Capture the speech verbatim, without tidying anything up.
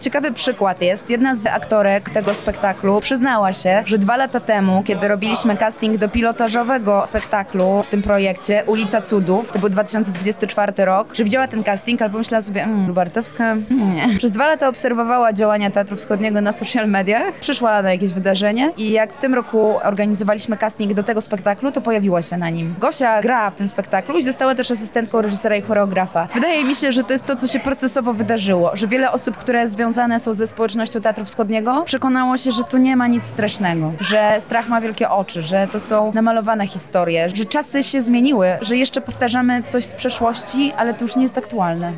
Ciekawy przykład jest, jedna z aktorek tego spektaklu przyznała się, że dwa lata temu, kiedy robiliśmy casting do pilotażowego spektaklu w tym projekcie Ulica Cudów, to był dwa tysiące dwudziesty czwarty rok, że widziała ten casting, ale pomyślała sobie, mmm, Lubartowska, nie. Przez dwa lata obserwowała działania Teatru Wschodniego na social mediach, przyszła na jakieś wydarzenie i jak w tym roku organizowaliśmy casting do tego spektaklu, to pojawiła się na nim. Gosia gra w tym spektaklu i została też asystentką reżysera i choreografa. Wydaje mi się, że to jest to, co się procesowo wydarzyło, że wiele osób, które związane są ze społecznością Teatru Wschodniego, przekonało się, że tu nie ma nic strasznego, że strach ma wielkie oczy, że to są namalowane historie, że czasy się zmieniły, że jeszcze powtarzamy coś z przeszłości, ale to już nie jest aktualne.